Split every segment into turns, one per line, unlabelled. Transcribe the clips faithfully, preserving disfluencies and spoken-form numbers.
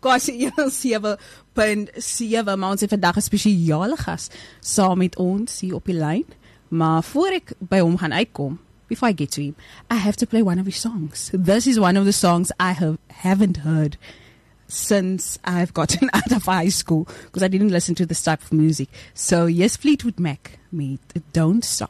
Kwasi sewe punt sewe, maar ons het vandag 'n spesiale gas saam met ons hier op die lyn. Maar voor ek by hom gaan uitkom, before I get to him, I have to play one of his songs. This is one of the songs I have, haven't heard since I've gotten out of high school, because I didn't listen to this type of music. So yes, Fleetwood Mac, me, Don't Stop.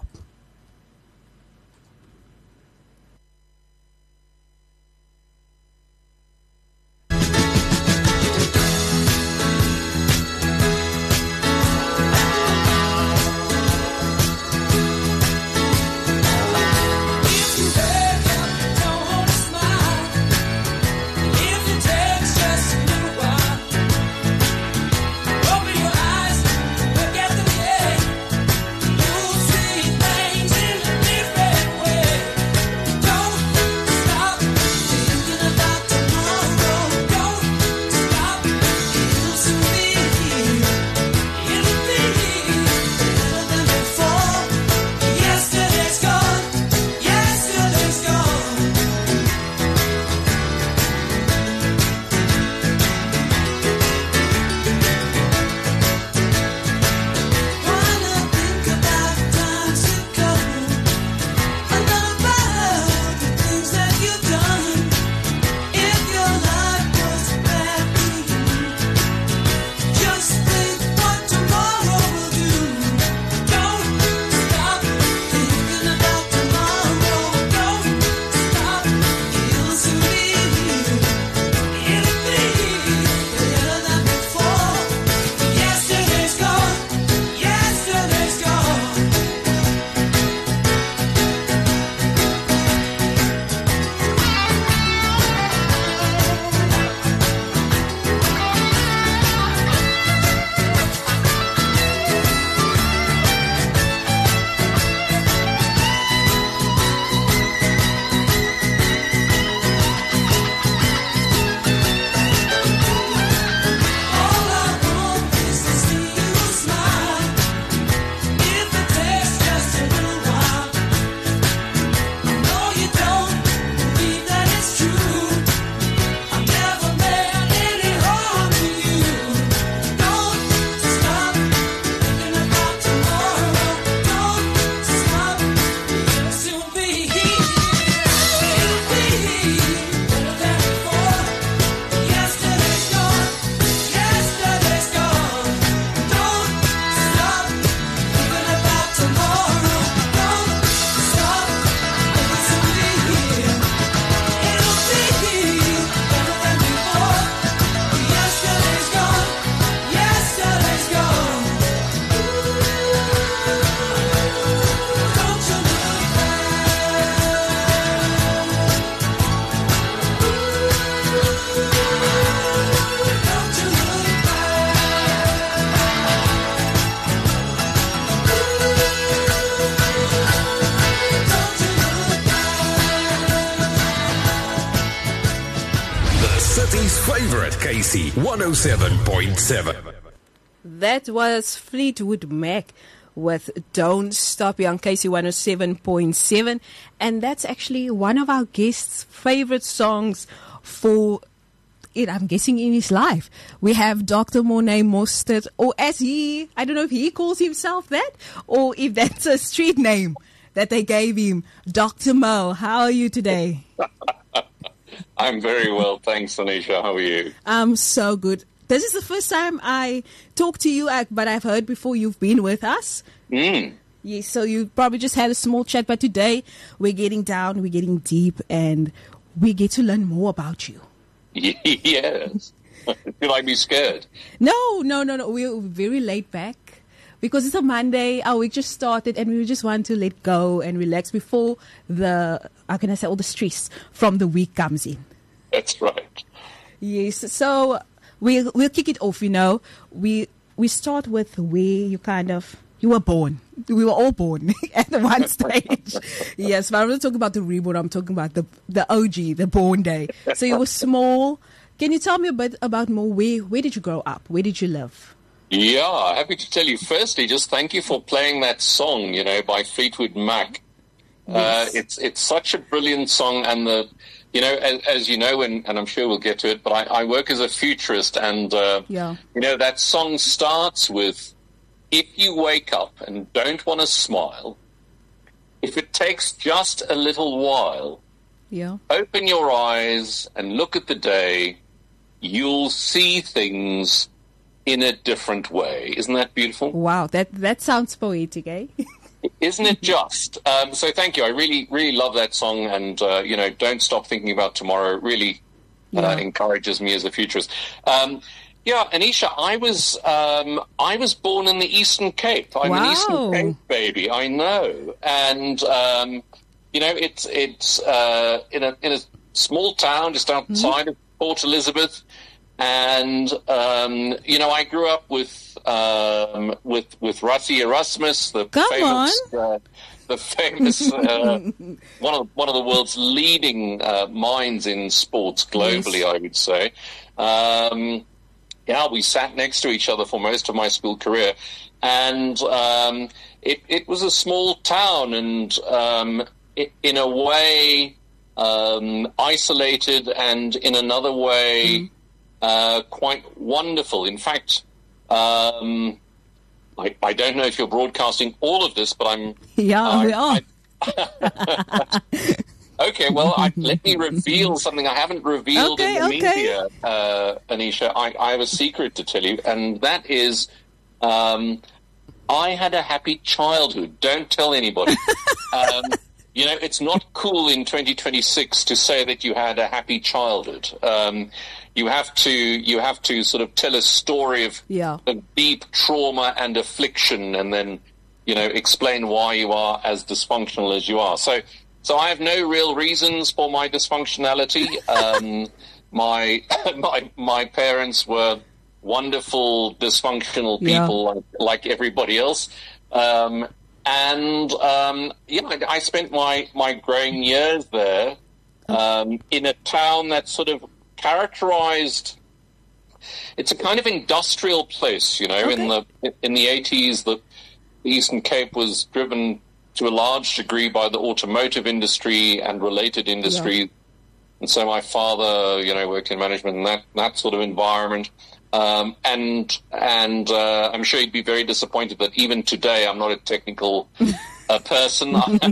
K C one oh seven point seven.
That was Fleetwood Mac with Don't Stop on K C one oh seven point seven, and that's actually one of our guests' favorite songs for it, I'm guessing, in his life. We have Doctor Mornay Mostert, or as he, I don't know if he calls himself that, or if that's a street name that they gave him, Doctor Mo. How are you today?
I'm very well, thanks, Anisha. How are you?
I'm so good. This is the first time I talk to you, but I've heard before you've been with us.
Mm.
Yes, so you probably just had a small chat, but today we're getting down, we're getting deep, and we get to learn more about you.
Yes. You like me scared?
No, no, no, no. We're very laid back because it's a Monday. Our week just started, and we just want to let go and relax before the, how can I say, all the stress from the week comes in.
That's right.
Yes. So we'll we'll kick it off. You know, we we start with where you kind of you were born. We were all born at one stage. Yes, but I'm not talking about the reborn. I'm talking about the the O G, the born day. So you were small. Can you tell me a bit about more? Where where did you grow up? Where did you live?
Yeah, happy to tell you. Firstly, just thank you for playing that song, you know, by Fleetwood Mac.
Yes.
Uh, it's it's such a brilliant song, and the you know, as, as you know, and, and I'm sure we'll get to it, but I, I work as a futurist, and, uh,
Yeah.
you know, that song starts with, if you wake up and don't want to smile, if it takes just a little while,
Yeah.
open your eyes and look at the day, you'll see things in a different way. Isn't that beautiful?
Wow, that that sounds poetic, eh?
Isn't it just? Um, so thank you. I really, really love that song. And, uh, you know, Don't Stop Thinking About Tomorrow really uh,
Yeah.
encourages me as a futurist. Um, yeah, Anisha, I was um, I was born in the Eastern Cape. I'm an Eastern
Wow.
Cape baby, I know. And, um, you know, it's it's uh, in, a, in a small town just outside of Port Elizabeth. And, um, you know, I grew up with um, with with Rassie Erasmus, the
Come
famous, uh, the famous uh, one of one of the world's leading uh, minds in sports globally,
Yes.
I would say. Um, yeah, we sat next to each other for most of my school career, and um, it, it was a small town, and um, it, in a way um, isolated, and in another way. Mm. Uh, quite wonderful. In fact, um, I, I don't know if you're broadcasting all of this, but I'm...
Yeah,
I,
we are.
I, okay, well, I, let me reveal something I haven't revealed
Okay,
in the
okay.
media, uh, Anisha. I, I have a secret to tell you, and that is um, I had a happy childhood. Don't tell anybody. um, You know, it's not cool in twenty twenty-six to say that you had a happy childhood. Um, you have to you have to sort of tell a story of,
Yeah.
of deep trauma and affliction, and then, you know, explain why you are as dysfunctional as you are. So, so I have no real reasons for my dysfunctionality. Um, my my my parents were wonderful dysfunctional people,
Yeah.
like, like everybody else. Um, And, um, you know, I, I spent my, my growing years there um, in a town that's sort of characterized. It's a kind of industrial place, you know.
Okay.
In the in the eighties, the Eastern Cape was driven to a large degree by the automotive industry and related industries.
Yeah.
And so my father, you know, worked in management in that, that sort of environment. Um, and and uh, I'm sure you'd be very disappointed that even today I'm not a technical uh, person.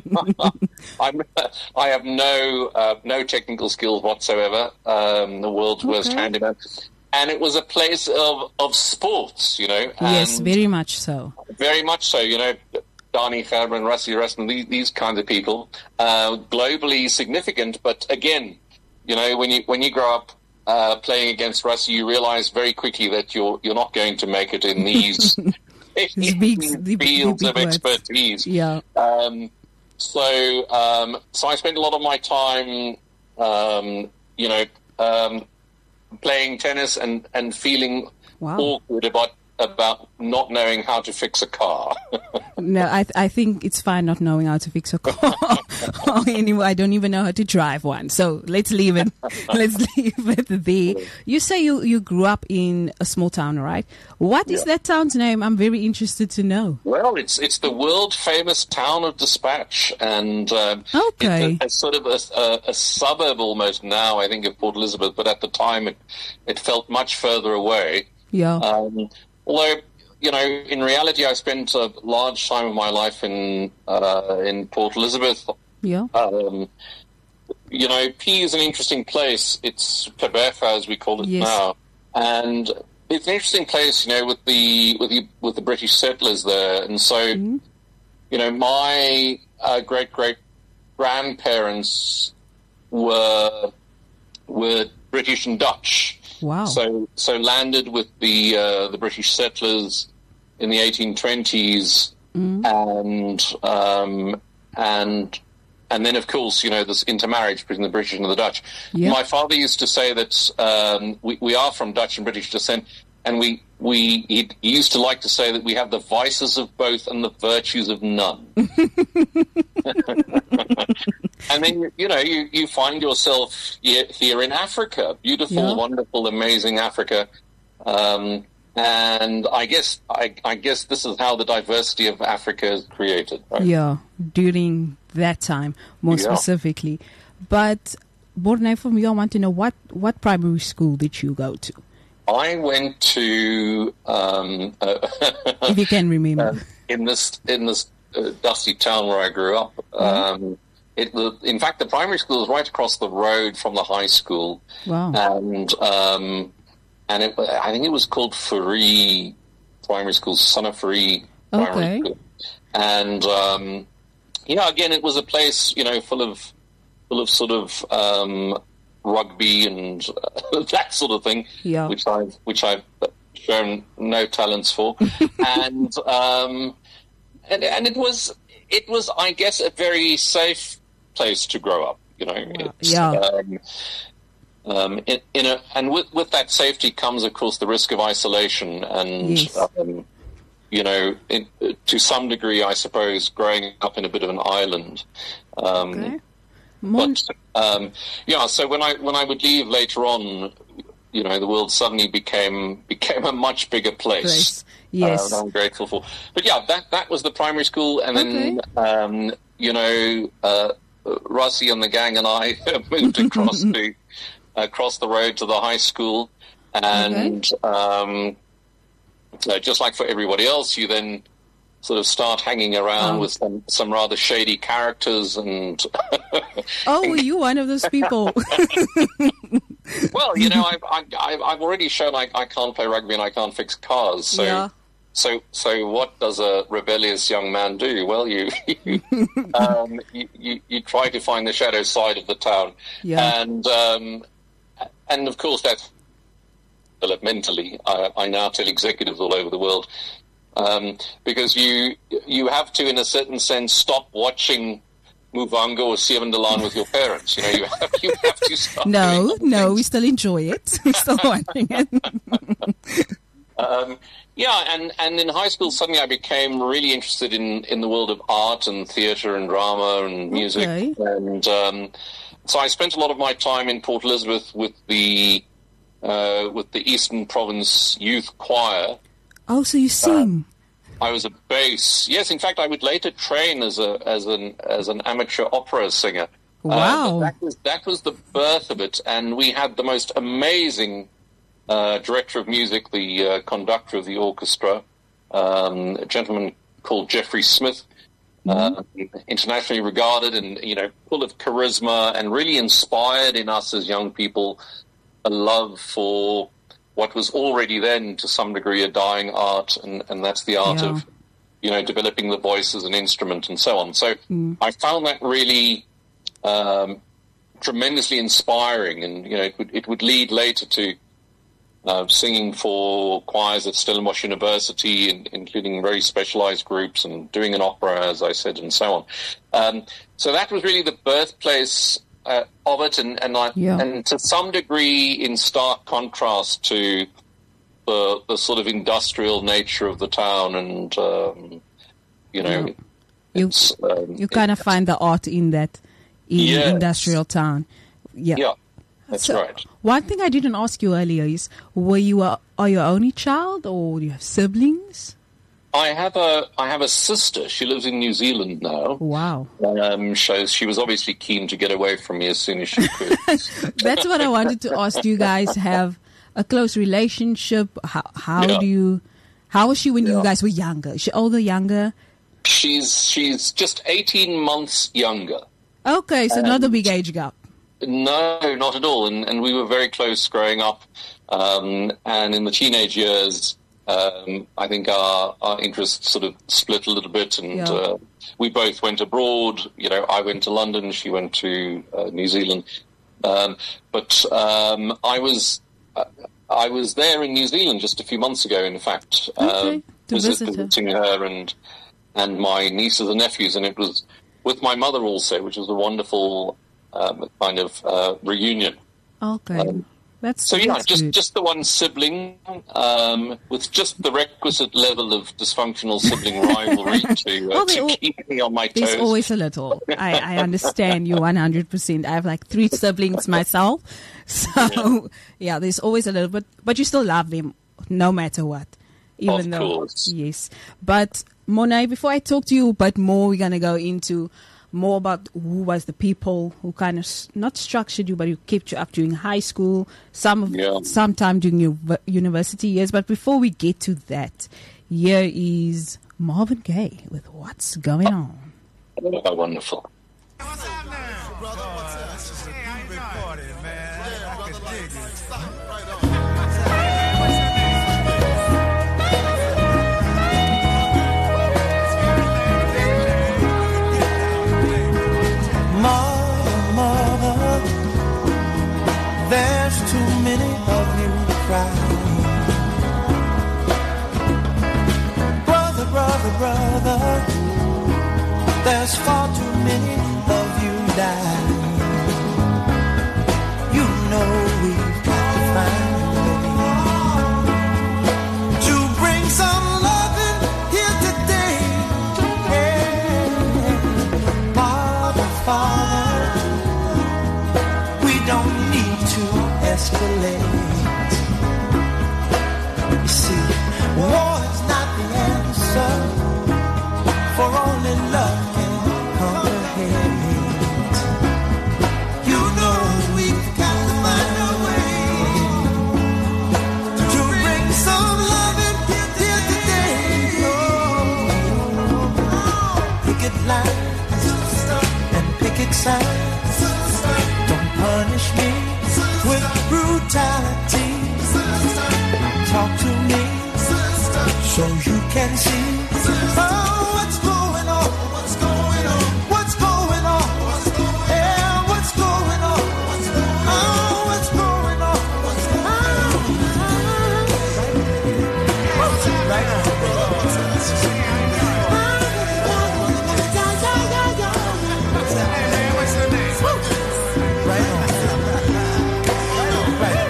I'm, I have no uh, no technical skills whatsoever. Um, the world's worst
Okay.
handyman. And it was a place of, of sports, you know.
Yes,
and
very much so.
very much so, you know. Dani Gerber and Rassie Erasmus, these, these kinds of people, uh, globally significant. But again, you know, when you when you grow up uh, playing against Rassie, you realize very quickly that you're you're not going to make it in these,
These big- the- the
fields
big
of
words.
expertise.
Yeah.
Um, so um, so I spent a lot of my time, um, you know, um, playing tennis and, and feeling
Wow.
awkward about about not knowing how to fix a car.
No, I th- I think it's fine not knowing how to fix a car. Or anyway, I don't even know how to drive one. So let's leave it. Let's leave it there. You say you, you grew up in a small town, right? What is
Yeah.
that town's name? I'm very interested to know.
Well, it's it's the world famous town of Dispatch, and um,
Okay.
it's a, a sort of a, a, a suburb almost now, I think, of Port Elizabeth. But at the time, it it felt much further away.
Yeah.
Um, although, you know, in reality, I spent a large time of my life in uh, in Port Elizabeth.
yeah.
Um, you know, P is an interesting place. It's Tobeffa, as we call it
Yes.
now, and it's an interesting place. You know, with the with the with the British settlers there, and so
Mm-hmm.
you know, my uh, great great grandparents were were British and Dutch.
Wow.
So so landed with the uh, the British settlers in the eighteen twenties, and um, and and then of course, you know, this intermarriage between the British and the Dutch.
Yeah.
My father used to say that um, we we are from Dutch and British descent, and we we he used to like to say that we have the vices of both and the virtues of none. And then, you know, you, you find yourself here, here in Africa, beautiful,
Yeah.
wonderful, amazing Africa. Um, and I guess I, I guess this is how the diversity of Africa is created. Right?
Yeah, during that time, more
Yeah.
specifically. But Mornay, from you, I want to know what, what primary school did you go to?
I went to, um, uh,
if you can remember,
uh, in this in this uh, dusty town where I grew up.
Mm-hmm.
Um, it was, in fact, the primary school was right across the road from the high school.
Wow!
And um, and it, I think it was called Furee Primary School, Son of Furee Primary
Okay.
School. And um, yeah, again, it was a place, you know, full of full of sort of um, rugby and uh, that sort of thing,
Yeah.
which I've which I've shown no talents for, and um, and and it was it was I guess a very safe place to grow up. You know, it's,
Yeah.
Um, um, in, in a and with with that safety comes, of course, the risk of isolation and.
Yes.
Um, you know, in, to some degree, I suppose, growing up in a bit of an island. Um,
Okay. Mon-
but um, yeah, so when I when I would leave later on, you know, the world suddenly became became a much bigger place.
Place. Yes.
Uh, that I'm grateful for. But yeah, that that was the primary school, and then
Okay.
um, you know, uh, Rossi and the gang and I moved across to across the road to the high school, and. Um, Uh, just like for everybody else, you then sort of start hanging around
Oh.
with some, some rather shady characters, and
oh, were you one of those people?
well, you know, I've, I've, I've already shown I, I can't play rugby and I can't fix cars. So,
Yeah.
so, so, what does a rebellious young man do? Well, you, you, um, you, you, you try to find the shadow side of the town,
Yeah.
and um, and of course that's. Mentally, I, I now tell executives all over the world, um, because you you have to, in a certain sense, stop watching Muvanga or Sevendalan with your parents. You know, you have, you have to stop.
No,
doing
no,
things.
we still enjoy it. We're still watching it.
Um, yeah, and, and in high school, suddenly I became really interested in, in the world of art and theatre and drama and music.
Okay.
And um, so I spent a lot of my time in Port Elizabeth with the uh, with the Eastern Province Youth Choir.
Oh, so you sing?
I was a bass. Yes, in fact, I would later train as a as an as an amateur opera singer.
Wow.
Uh, that was that was the birth of it, and we had the most amazing uh, director of music, the uh, conductor of the orchestra, um, a gentleman called Jeffrey Smith, uh, internationally regarded, and you know, full of charisma, and really inspired in us as young people a love for what was already then, to some degree, a dying art, and, and that's the art
Yeah.
of, you know, developing the voice as an instrument and so on. So
Mm.
I found that really um, tremendously inspiring, and you know, it would it would lead later to uh, singing for choirs at Stellenbosch University, in, including very specialized groups, and doing an opera, as I said, and so on. Um, so that was really the birthplace uh, of it, and and, I,
Yeah.
and to some degree in stark contrast to the the sort of industrial nature of the town, and um, you know,
Yeah. You
it's, um,
you kind of find the art in that in
Yes.
industrial town. Yeah.
yeah, that's
So,
right.
One thing I didn't ask you earlier is, were you a, are you only child, or do you have siblings?
I have a I have a sister. She lives in New Zealand now.
Wow.
Um, so she was obviously keen to get away from me as soon as she could.
That's what I wanted to ask. Do you guys have a close relationship? How, how
Yeah.
do you, how was she when you
Yeah.
guys were younger? Is she older, younger?
she's she's just eighteen months younger.
Okay, so not a big age gap.
No, not at all. And and we were very close growing up. Um, and in the teenage years, um, I think our our interests sort of split a little bit, and
Yeah.
uh, we both went abroad. You know, I went to London, she went to uh, New Zealand. Um, but um, I was uh, I was there in New Zealand just a few months ago. In fact,
Okay,
um,
to
visit-
visit her.
visiting her and and my nieces and nephews, and it was with my mother also, which was a wonderful um, kind of uh, reunion.
Okay.
Um,
that's
So yeah,
that's
just
good.
just the one sibling um, with just the requisite level of dysfunctional sibling rivalry to, uh,
Well, they
to
all-
keep me on my
There's
toes.
always a little. I, I understand you one hundred percent. I have like three siblings myself. So, yeah. there's always a little bit. But you still love them no matter what. Even
Of
though,
course.
Yes. But, Monet, before I talk to you a bit more, we're going to go into more about who was the people who kind of s- not structured you, but who kept you up during high school, some of,
Yeah.
sometime during your v- university years. But before we get to that, here is Marvin Gaye with What's Going On.
Oh, wonderful.
Mother, mother, there's too many of you crying. Brother, brother, brother, there's far too many of you dying. You know we've got to find a way to bring some loving here today. Yeah. Father, Father, we don't need to escalate. You see, war is not the answer, for only love can conquer hate. You know we've got to find a way to bring some loving here today. Oh, picket lines and picket signs. Don't punish me with brutality. Talk to me so you can see. Oh, what's going on? What's going on? What's going on? Yeah, what's going on? Oh, what's going on? What's going on? Right on. Right on. Right on.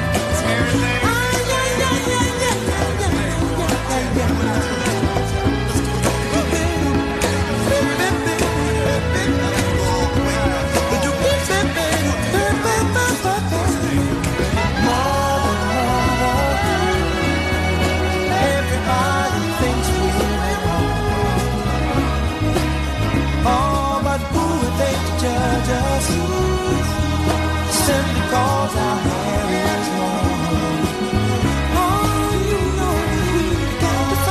Everybody thinks we're wrong. Oh, but who would they to judge us? Simply cause our hair is long. Oh, you know we've got to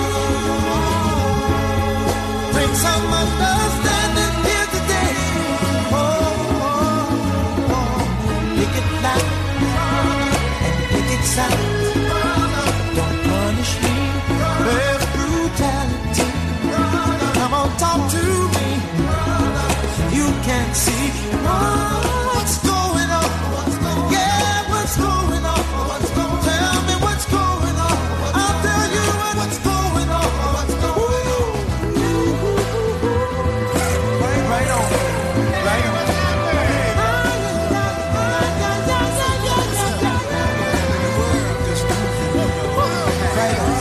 find. Bring some understanding here today. Oh, oh, oh. Pick it loud and pick it sound. Don't punish me with brutality. Come on, talk to me. You can't see oh, what's going on. Yeah, what's going on? Tell me what's going on. I'll tell you what's going on. Right on. Right on. Right on.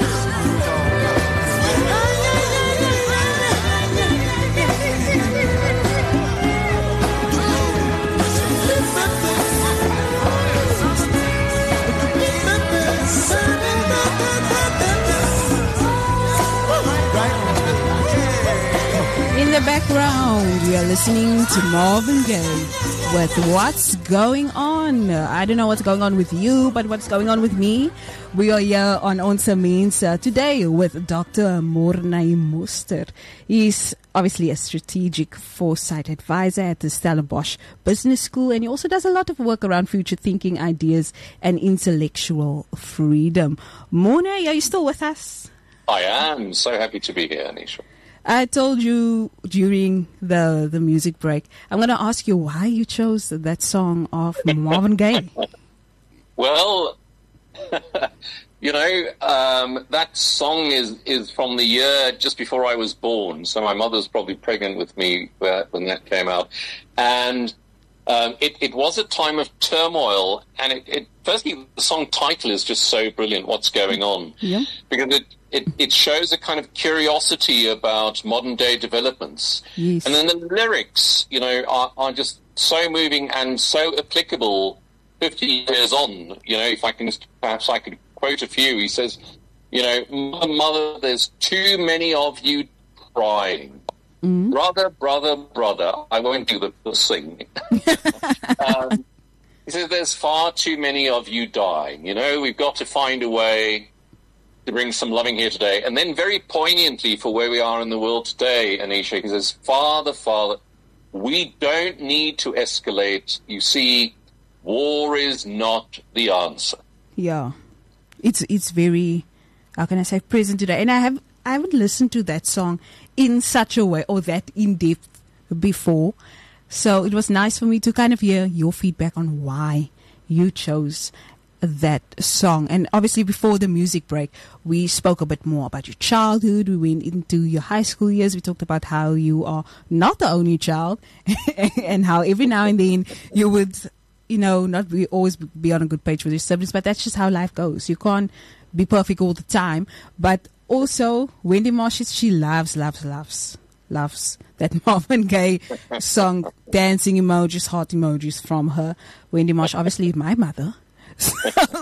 In the background, we are listening to Marvin Gaye with What's Going On. I don't know what's going on with you, but what's going on with me? We are here on Onse Means uh, today with Doctor Mornay Muster. He's obviously a strategic foresight advisor at the Stellenbosch Business School, and he also does a lot of work around future thinking, ideas, and intellectual freedom. Mornay, are you still with us?
I am so happy to be here, Anisha.
I told you during the the music break, I'm going to ask you why you chose that song of Marvin Gaye.
Well, you know, um, that song is, is from the year just before I was born. So my mother's probably pregnant with me when that came out. And um, it, it was a time of turmoil. And it, it firstly, the song title is just so brilliant, What's Going On?
Yeah.
Because it, it, it shows a kind of curiosity about modern day developments.
Yes.
And then the lyrics, you know, are, are just so moving and so applicable fifty years on. You know, if I can just, perhaps I could quote a few. He says, you know, mother, mother, there's too many of you crying.
Mm.
Brother, brother, brother, I won't do the, the sing. um, he says, there's far too many of you dying. You know, we've got to find a way to bring some loving here today. And then very poignantly for where we are in the world today, Anisha, he says, Father, Father, we don't need to escalate. You see, war is not the answer.
Yeah. It's it's very, how can I say, present today. And I have I haven't listened to that song in such a way or that in depth before. So it was nice for me to kind of hear your feedback on why you chose that song. And obviously before the music break, we spoke a bit more about your childhood. We went into your high school years. We talked about how you are not the only child and how every now and then you would, you know, not be, always be on a good page with your siblings, but that's just how life goes. You can't be perfect all the time. But also, Wendy Marsh, she loves, loves, loves, loves that Marvin Gaye song, dancing emojis, heart emojis from her. Wendy Marsh, obviously my mother. So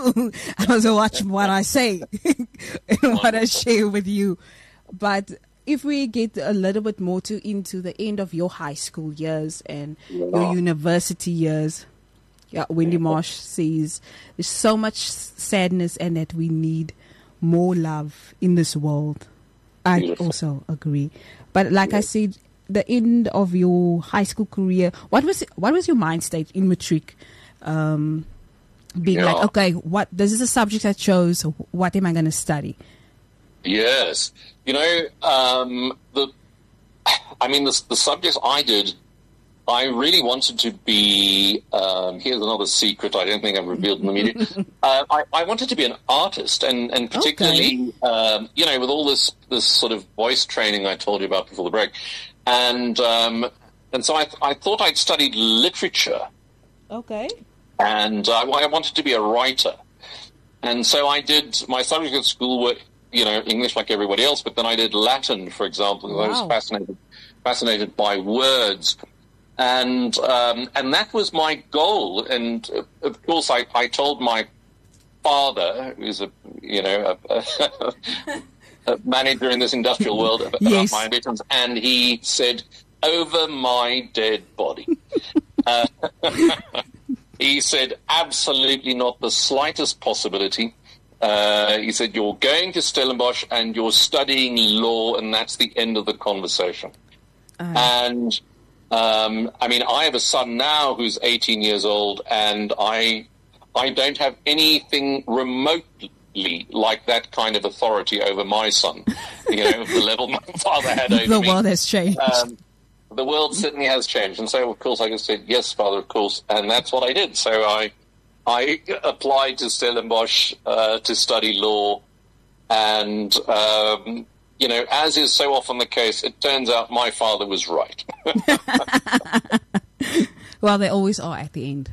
I was watching what I say and what I share with you. But if we get a little bit more to into the end of your high school years and
Yeah.
your university years, yeah, Wendy Marsh says there's so much sadness and that we need more love in this world. I
Beautiful.
also agree. But like I said, the end of your high school career, what was what was your mind state in matric? Um, being
Yeah.
like, okay, what this is a subject I chose. What am I going to study?
Yes. You know, um, the, I mean, the, the subjects I did, I really wanted to be, um, here's another secret I don't think I've revealed in the media. uh, I, I wanted to be an artist, and, and particularly, um, you know, with all this, this sort of voice training I told you about before the break. And um, and so I, I thought I'd studied literature,
Okay.
and uh, I wanted to be a writer. And so I did, my subjects at school were, you know, English like everybody else, but then I did Latin, for example, because I
Wow.
was fascinated, fascinated by words. And um, and that was my goal. And uh, of course, I, I told my father, who's a you know a, a, a manager in this industrial world, about
Yes.
my ambitions, and he said, "Over my dead body." uh, he said, "Absolutely not the slightest possibility." Uh, he said, "You're going to Stellenbosch and you're studying law, and that's the end of the conversation."
Uh,
And um, I mean, I have a son now who's eighteen years old, and I I don't have anything remotely like that kind of authority over my son. You know, the level my father had over
the
me.
world has changed.
Um, the world certainly has changed, and so of course I just said yes, father, of course, and that's what I did. So I I applied to Stellenbosch uh, to study law, and um, you know, as is so often the case, it turns out my father was right.
Well, they always are at the end.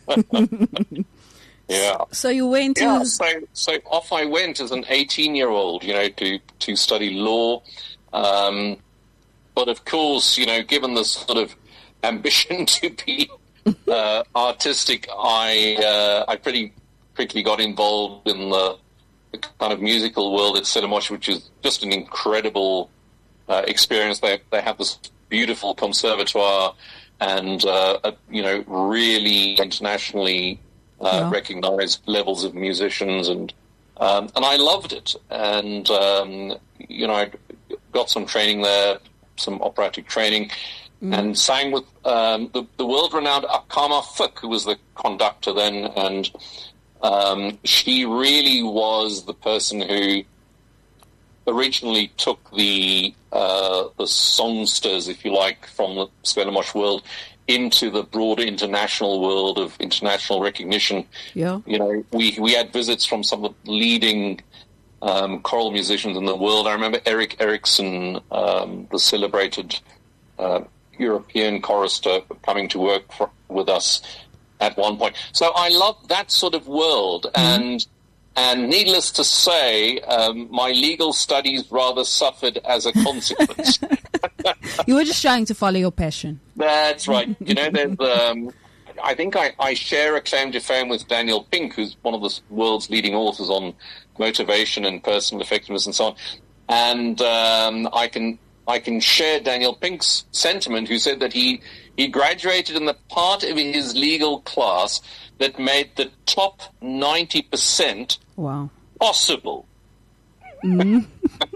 Yeah.
So you went to...
Yeah, so so off I went as an eighteen-year-old, you know, to, to study law. Um, but of course, you know, given the sort of ambition to be uh, artistic, I uh, I pretty quickly got involved in the, the kind of musical world at Stellenbosch, which is just an incredible uh, experience. They they have this beautiful conservatoire and uh, a, you know, really internationally uh,
Yeah.
recognized levels of musicians, and um, and I loved it. And um, you know, I got some training there, some operatic training, and sang with um, the, the world-renowned Akama Fook, who was the conductor then, and um, she really was the person who originally took the uh, the songsters, if you like, from the Stellenbosch world into the broader international world of international recognition.
Yeah.
You know, we we had visits from some of the leading um, choral musicians in the world. I remember Eric Erickson, um, the celebrated uh, European chorister, coming to work for, with us at one point. So I love that sort of world, and and needless to say, um, my legal studies rather suffered as a consequence.
You were just trying to follow your passion.
That's right. You know, there's, um, I think I, I share a claim to fame with Daniel Pink, who's one of the world's leading authors on motivation and personal effectiveness and so on. And um, I can I can share Daniel Pink's sentiment, who said that he, he graduated in the part of his legal class that made the top ninety percent
Wow.
possible.
Mm.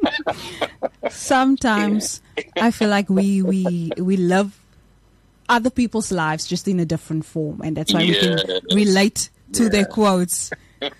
Sometimes I feel like we, we, we love other people's lives just in a different form, and that's why
Yes.
we can relate to
Yeah.
their quotes.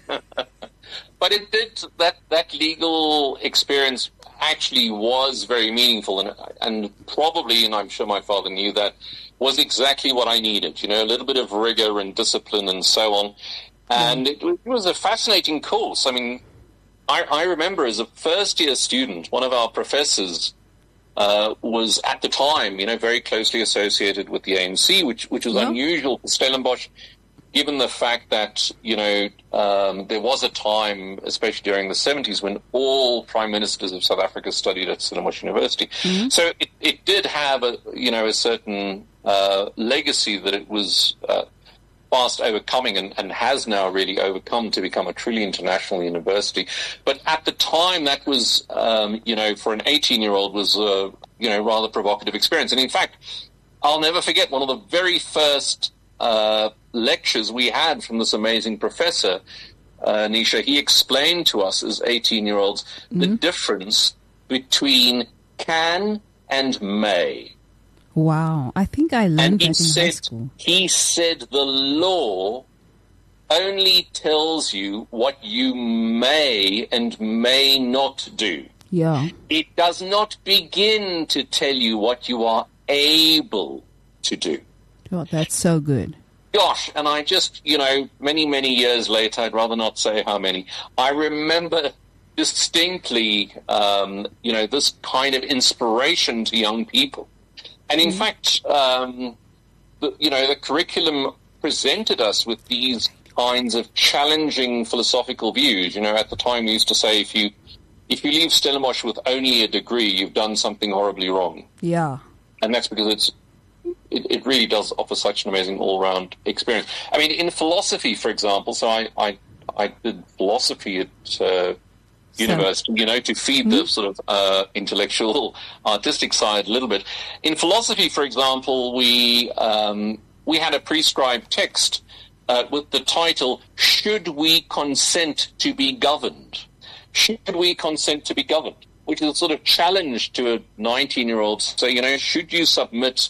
But it did, that, that legal experience actually was very meaningful, and and probably, and I'm sure my father knew that, was exactly what I needed, you know, a little bit of rigor and discipline and so on. And it, it was a fascinating course. I mean, I, I remember as a first-year student, one of our professors uh, was at the time, you know, very closely associated with the A N C, which, which was
Yeah.
unusual for Stellenbosch, given the fact that, you know, um, there was a time, especially during the seventies, when all prime ministers of South Africa studied at Stellenbosch University.
Mm-hmm.
So it, it did have, a, you know, a certain uh, legacy that it was uh, fast overcoming and, and has now really overcome to become a truly international university. But at the time, that was, um, you know, for an eighteen-year-old was a, you know, rather provocative experience. And in fact, I'll never forget one of the very first uh, lectures we had from this amazing professor, uh, Nisha. He explained to us as eighteen-year-olds mm-hmm. the difference between can and may.
Wow, I think I learned
And
that
he
in
said,
high school.
he said the law only tells you what you may and may not do.
Yeah.
It does not begin to tell you what you are able to do.
Oh, that's so good.
Gosh, and I just, you know, many, many years later, I'd rather not say how many, I remember distinctly, um, you know, this kind of inspiration to young people. And in mm-hmm. fact, um, the, you know, the curriculum presented us with these kinds of challenging philosophical views. You know, at the time we used to say, if you if you leave Stellenbosch with only a degree, you've done something horribly wrong.
Yeah.
And that's because it's it, it really does offer such an amazing all-round experience. I mean, in philosophy, for example, so I, I, I did philosophy at uh, university, you know, to feed mm-hmm. the sort of uh, intellectual, artistic side a little bit. In philosophy, for example, we um, we had a prescribed text uh, with the title, "Should we consent to be governed?" Should we consent to be governed? Which is a sort of challenge to a nineteen-year-old. So, you know, should you submit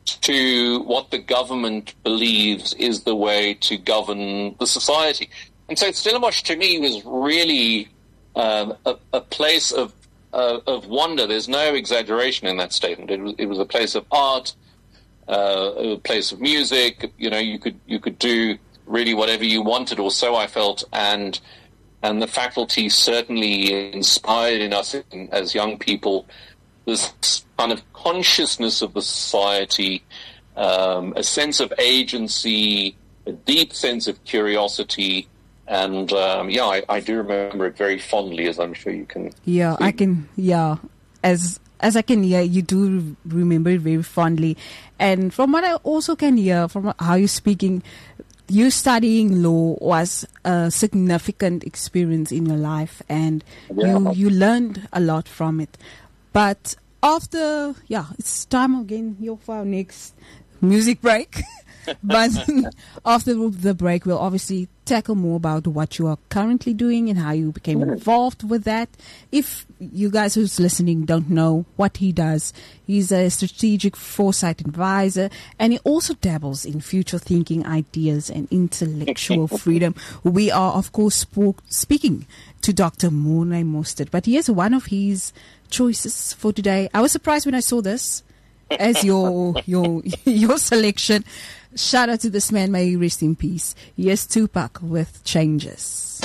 to what the government believes is the way to govern the society? And so Stellenbosch, to me, was really um, a, a place of uh, of wonder. There's no exaggeration in that statement. It was, it was a place of art, uh, a place of music. You know, you could you could do really whatever you wanted, or so I felt, and and the faculty certainly inspired in us in, as young people this kind of consciousness of the society, um, a sense of agency, a deep sense of curiosity. And, um, yeah, I, I do remember it very fondly, as I'm sure you can.
Yeah,
see.
I can, yeah. As as I can hear, you do remember it very fondly. And from what I also can hear, from how you're speaking, you studying law was a significant experience in your life. And
Yeah.
you, you learned a lot from it. But after, yeah, it's time again here for our next music break. But after the break, we'll obviously tackle more about what you are currently doing and how you became involved with that. If you guys who's listening don't know what he does, he's a strategic foresight advisor, and he also dabbles in future thinking ideas and intellectual freedom. We are, of course, spoke, speaking to Doctor Morne Mostert, but here's one of his choices for today. I was surprised when I saw this as your your your selection. Shout out to this man, may he rest in peace. Here's Tupac with Changes.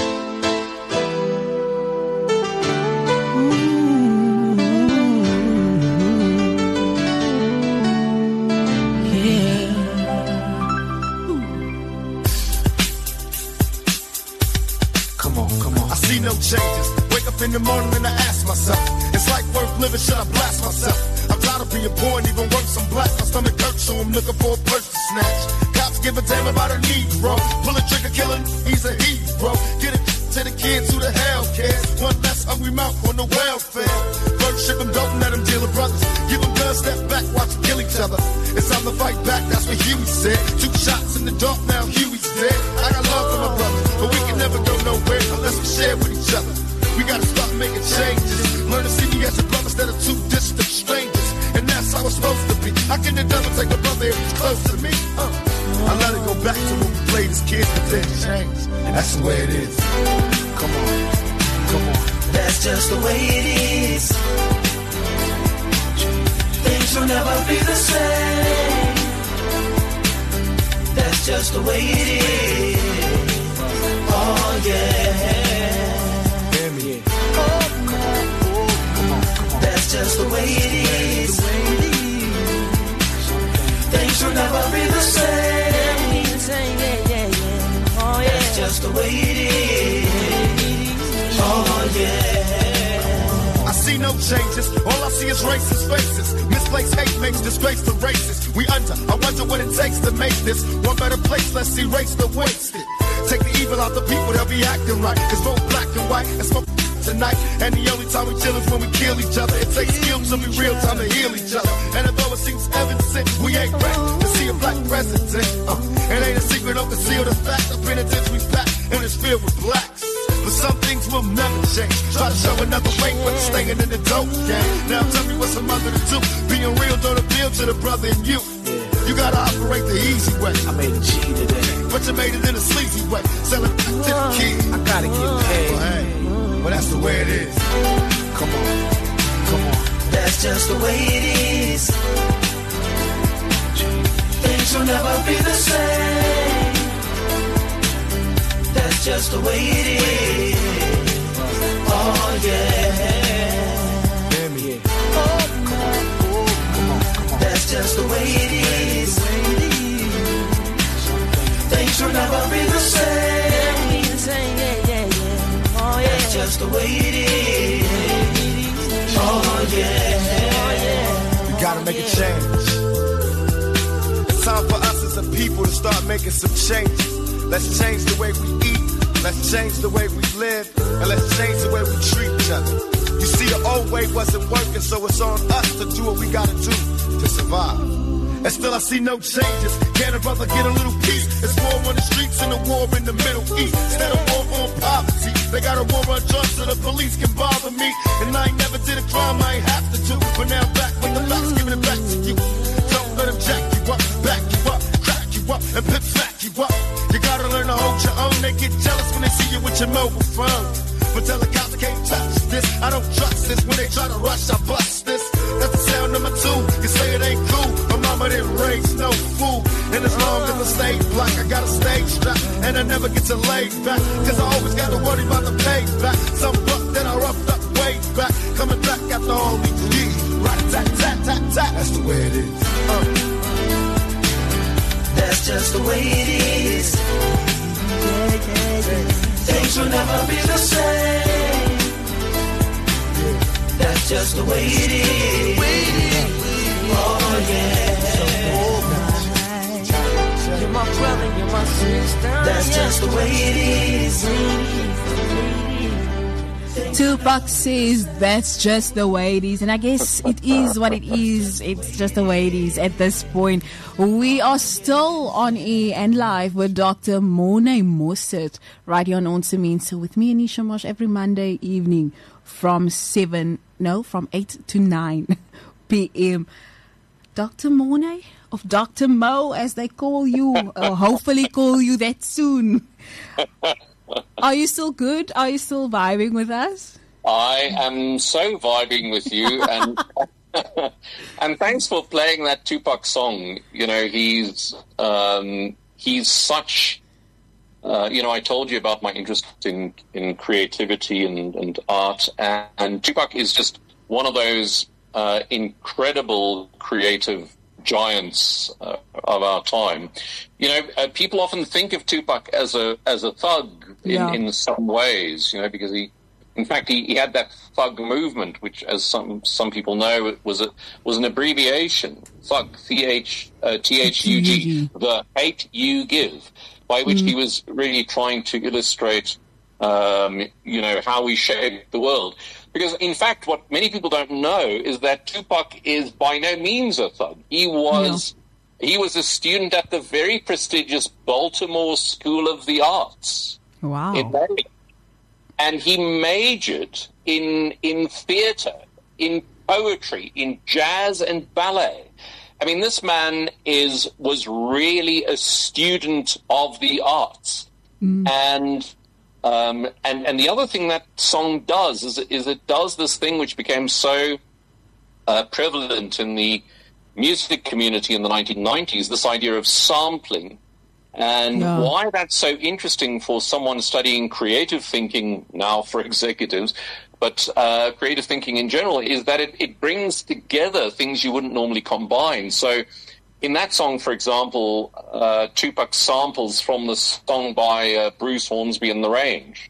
See no changes. Wake up in the morning and I ask myself, it's like worth living, should I blast myself? I'm tired of being poor and even worse, I'm black. My stomach hurts, so I'm looking for a purse to snatch. Cops give a damn about a Negro. Pull a trigger, killing, he's a hero. Get it to the kids who the hell cares. One less hungry mouth on the welfare. First ship them, don't let them deal with brothers. close to me. Uh, I let it go back to when we played as kids, but things changed. And that's the way it is. Come on, come on.
That's just the way it is. Things will never be the same. That's just the way it is. Oh yeah.
Hear me.
Oh, come on. Oh, come on, come on. That's just the way it is. Things will never be the same. Yeah, yeah, yeah. Oh yeah. That's just the way it is. Oh yeah.
I see no changes. All I see is racist faces. Misplaced hate makes disgrace to races. We under. I wonder what it takes to make this one better place. Let's erase the wasted. Take the evil out the people, they'll be acting right. Cause both black and white and smoke tonight. And the only time we chill is when we kill each other. It takes skill to be real time to heal each other. And although it seems evident, we ain't ready to see a black president. Uh, it ain't a secret, don't conceal the fact. The penitentiary's packed and it's filled with blacks. But some things will never change. Try to show another way, but you're staying in the dope game. Now tell me what's a mother to do. Being real don't appeal to the brother in you. You gotta operate the easy way.
I made a G today,
but you made it in a sleazy way. Sell it to the kid.
I gotta get paid.
Well, hey, well, that's the way it is.
Come on, come on.
That's just the way it is. Things will never be the same. That's just the way it is. Oh yeah.
Hear me.
Oh, come on. Oh, come on, come on. That's just the way it is. Things will never be the same. Yeah, yeah, yeah. Oh yeah. That's just the way it is. Oh yeah.
We gotta make a change. It's time for us as a people to start making some changes. Let's change the way we eat. Let's change the way we live. And let's change the way we treat each other. You see, the old way wasn't working, so it's on us to do what we gotta do to survive. And still I see no changes. Can a brother get a little peace? It's war on the streets and a war in the Middle East. Instead of war on poverty, they got a war on drugs so the police can bother me. And I ain't never did a crime I ain't have to do. But now I'm back with the facts, giving it back to you. Don't let them jack you up, back you up, crack you up, and pip smack you up. You gotta learn to hold your own. They get jealous when they see you with your mobile phone. But tell the cops I can't touch this. I don't trust this. When they try to rush, I bust this. That's the sound number two. You say it ain't cool. My mama didn't raise no fool. And as long as I stay black, I got a stage strap. And I never get to lay back. Cause I always got to worry about the payback. Some buck that I roughed up way back. Coming back after all these years. Rat-a-tat-tat-tat-tat. That's the way it is. Uh.
That's just the way it is. Yeah, yeah, yeah. Things will never be the same. That's just the way it is. Oh yeah. You're my brother, you're my sister. That's just the way it is.
Tupac says that's just the way it is, and I guess it is what it is. It's just the way it is at this point. We are still on air and live with Doctor Mornay Mossert right here on Ons Mense with me, Anisha Mosh, every Monday evening from seven, no, from eight to nine p.m. Doctor Mornay, of Doctor Mo, as they call you, or hopefully call you that soon. Are you still good? Are you still vibing with us?
I am so vibing with you, and and thanks for playing that Tupac song. You know, he's um, he's such. Uh, you know, I told you about my interest in in creativity and, and art, and, and Tupac is just one of those uh, incredible creative giants uh, of our time. You know, uh, people often think of Tupac as a as a thug in, yeah. in some ways, you know, because he, in fact, he, he had that thug movement, which, as some some people know, it was a was an abbreviation, thug, T H uh, T H U G, the hate you give, by which mm. he was really trying to illustrate, um, you know, how we shaped the world. Because, in fact, what many people don't know is that Tupac is by no means a thug. He was yeah. he was a student at the very prestigious Baltimore School of the Arts.
Wow.
In and he majored in in theater, in poetry, in jazz and ballet. I mean, this man is was really a student of the arts, mm. and um, and and the other thing that song does is is it does this thing which became so uh, prevalent in the music community in the nineteen nineties. This idea of sampling, and yeah. why that's so interesting for someone studying creative thinking now for executives. But uh, creative thinking in general is that it, it brings together things you wouldn't normally combine. So in that song, for example, uh, Tupac samples from the song by uh, Bruce Hornsby and the Range.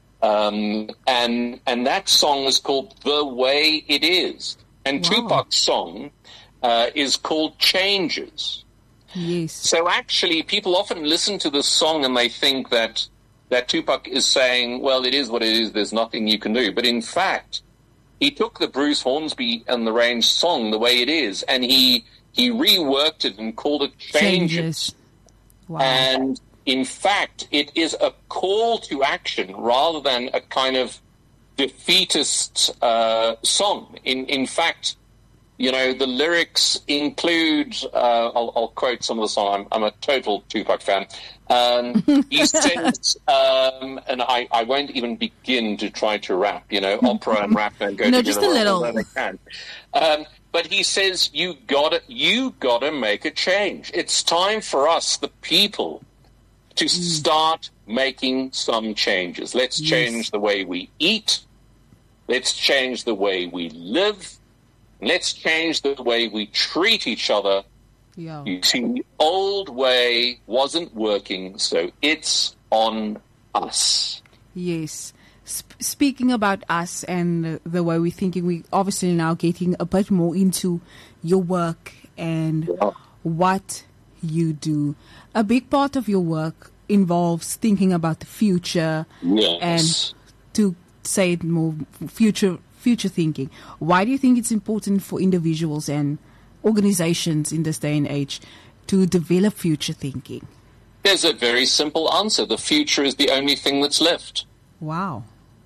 Um, and and that song is called The Way It Is. And wow. Tupac's song uh, is called Changes.
Yes.
So actually, people often listen to this song and they think that that Tupac is saying, well, it is what it is, there's nothing you can do. But in fact, he took the Bruce Hornsby and the Range song, The Way It Is, and he he reworked it and called it Changes. Changes. Wow. And in fact, it is a call to action rather than a kind of defeatist uh, song. In in fact, you know, the lyrics include, uh, I'll, I'll quote some of the song, I'm, I'm a total Tupac fan. Um, he says, um, and I, I won't even begin to try to rap, you know, opera and rap don't go
no,
together
just a little.
They can. Um, but he says, you gotta, you gotta make a change. It's time for us, the people, to mm. start making some changes. Let's yes. change the way we eat. Let's change the way we live. Let's change the way we treat each other.
Yeah.
You see, the old way wasn't working, so it's on us.
Yes. Sp- speaking about us and uh, the way we're thinking, we obviously now getting a bit more into your work and yeah. what you do. A big part of your work involves thinking about the future
yes.
and to say it more future future thinking. Why do you think it's important for individuals and organizations in this day and age to develop future thinking?
There's a very simple answer. The future is the only thing that's left.
Wow.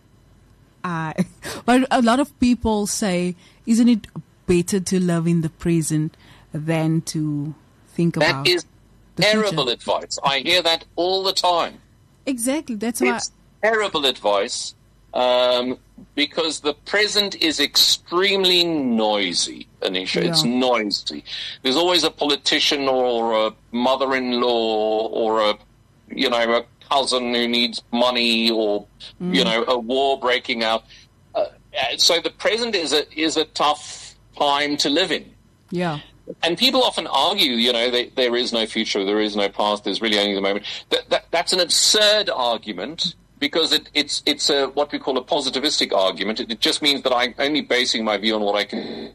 Uh, but a lot of people say, isn't it better to live in the present than to think
that
about
That is
the
terrible
future?
advice. I hear that all the time.
Exactly. That's why.
It's terrible advice. Um, because the present is extremely noisy, Anisha.
Yeah.
It's noisy. There's always a politician or a mother-in-law or a, you know, a cousin who needs money or, mm. you know, a war breaking out. Uh, so the present is a is a tough time to live in.
Yeah.
And people often argue, you know, they, there is no future, there is no past, there's really only the moment. That, that, that's an absurd argument. Because it, it's it's a what we call a positivistic argument. It, it just means that I'm only basing my view on what I can.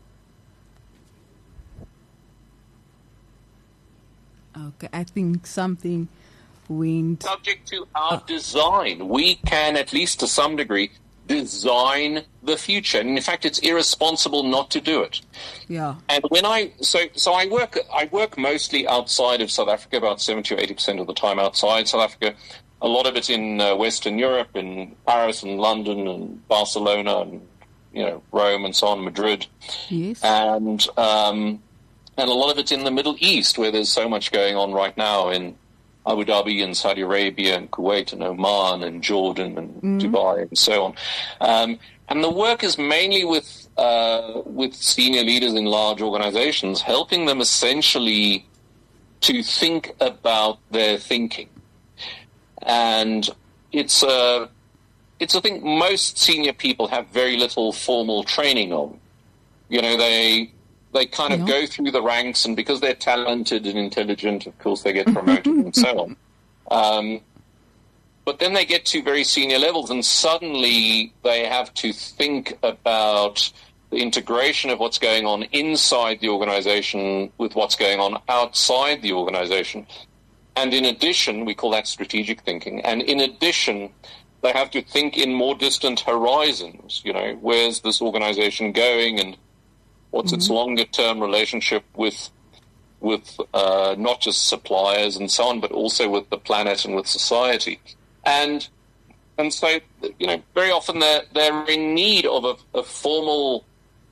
Okay, I think something went.
Subject to our oh. design, we can, at least to some degree, design the future. And in fact, it's irresponsible not to do it.
Yeah.
And when I so so I work I work mostly outside of South Africa, about seventy or eighty percent of the time outside South Africa. A lot of it in uh, Western Europe, in Paris and London and Barcelona and, you know, Rome and so on, Madrid.
Yes.
And, um, and a lot of it in the Middle East, where there's so much going on right now in Abu Dhabi and Saudi Arabia and Kuwait and Oman and Jordan and mm. Dubai and so on. Um, and the work is mainly with, uh, with senior leaders in large organizations, helping them essentially to think about their thinking. And it's a, it's a thing most senior people have very little formal training on. You know, they they kind of yeah. go through the ranks, and because they're talented and intelligent, of course, they get promoted and so on. Um, but then they get to very senior levels, and suddenly they have to think about the integration of what's going on inside the organization with what's going on outside the organization. And in addition, we call that strategic thinking. And in addition, they have to think in more distant horizons. You know, where's this organization going, and what's mm-hmm. its longer-term relationship with with uh, not just suppliers and so on, but also with the planet and with society. And and so, you know, very often they're they're in need of a, a formal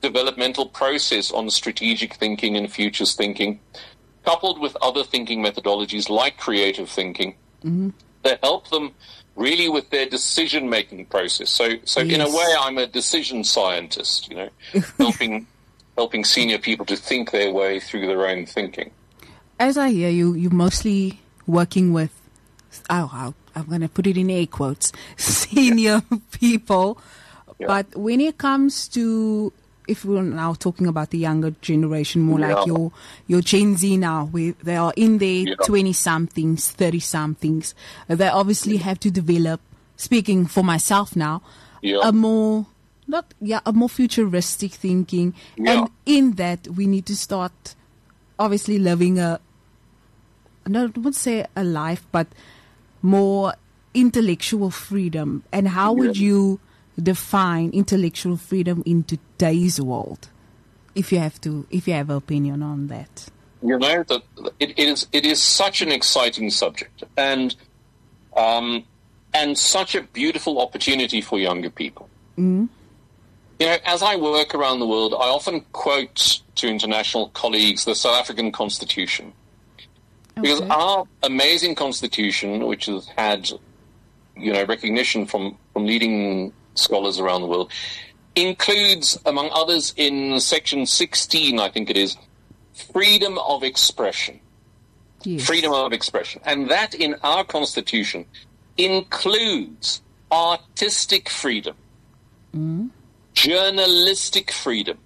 developmental process on strategic thinking and futures thinking, coupled with other thinking methodologies like creative thinking, mm-hmm. that help them really with their decision-making process. So, so yes. in a way, I'm a decision scientist, you know, helping helping senior people to think their way through their own thinking.
As I hear you, you're mostly working with, oh, I'm going to put it in air quotes, senior people. Yeah. But when it comes to, if we're now talking about the younger generation, more yeah. like your your Gen Z now, where they are in their twenty-somethings, yeah. thirty-somethings, they obviously have to develop, speaking for myself now, yeah. a more, not yeah, a more futuristic thinking. Yeah. And in that, we need to start, obviously, living a, no, I wouldn't say a life, but more intellectual freedom. And how yeah. would you define intellectual freedom in today's world, if you have to, if you have an opinion on that?
You know, that it, it is it is such an exciting subject, and um, and such a beautiful opportunity for younger people. Mm. You know, as I work around the world, I often quote to international colleagues the South African Constitution, because okay. our amazing Constitution, which has had, you know, recognition from from leading scholars around the world, includes, among others, in section sixteen, I think it is, freedom of expression. Yes. Freedom of expression. And that in our Constitution includes artistic freedom, mm. journalistic freedom,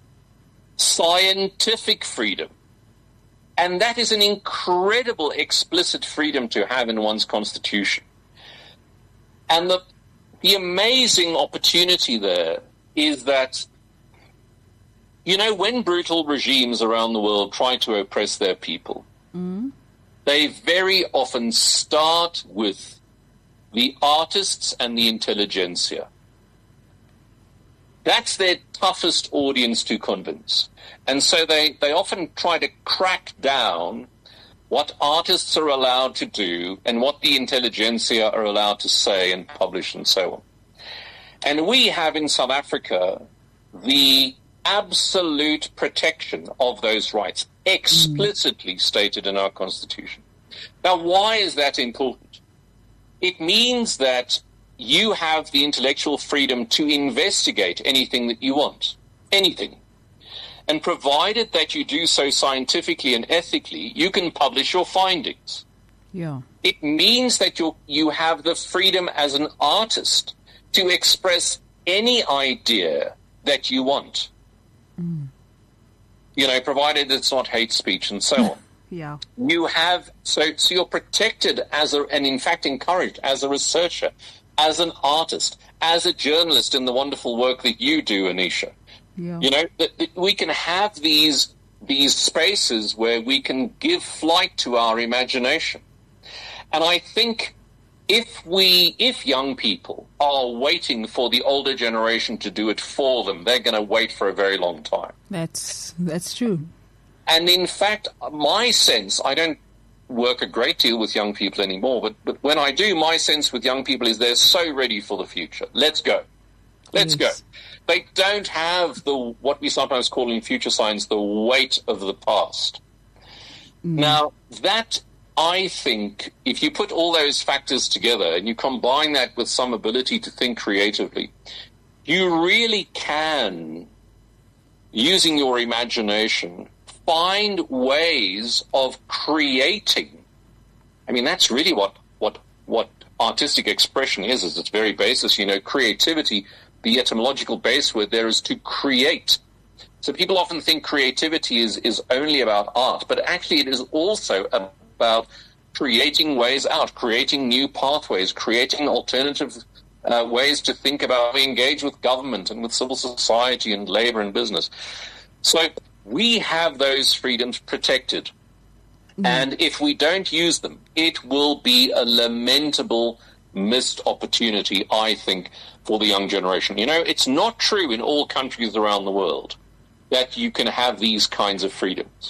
scientific freedom. And that is an incredible explicit freedom to have in one's Constitution. And the The amazing opportunity there is that, you know, when brutal regimes around the world try to oppress their people, mm. they very often start with the artists and the intelligentsia. That's their toughest audience to convince. And so they, they often try to crack down what artists are allowed to do and what the intelligentsia are allowed to say and publish and so on. And we have in South Africa the absolute protection of those rights explicitly mm. stated in our Constitution. Now, why is that important? It means that you have the intellectual freedom to investigate anything that you want, anything. And provided that you do so scientifically and ethically, you can publish your findings.
Yeah.
It means that you you have the freedom as an artist to express any idea that you want. Mm. You know, provided it's not hate speech and so on.
Yeah.
You have, so, so you're protected as a, and in fact encouraged as a researcher, as an artist, as a journalist in the wonderful work that you do, Anisha.
Yeah.
You know, that, that we can have these these spaces where we can give flight to our imagination. And I think if we, if young people are waiting for the older generation to do it for them, they're going to wait for a very long time.
That's that's true.
And in fact, my sense, I don't work a great deal with young people anymore, but, but when I do, my sense with young people is they're so ready for the future. Let's go. Let's
yes.
go. They don't have the what we sometimes call in future science the weight of the past. Mm. Now, that, I think, if you put all those factors together and you combine that with some ability to think creatively, you really can, using your imagination, find ways of creating. I mean, that's really what, what, what artistic expression is, is its very basis. You know, creativity, the etymological base word there is to create. So people often think creativity is, is only about art, but actually it is also about creating ways out, creating new pathways, creating alternative uh, ways to think about how we engage with government and with civil society and labor and business. So we have those freedoms protected. Mm. And if we don't use them, it will be a lamentable missed opportunity, I think, for the young generation. You know, it's not true in all countries around the world that you can have these kinds of freedoms.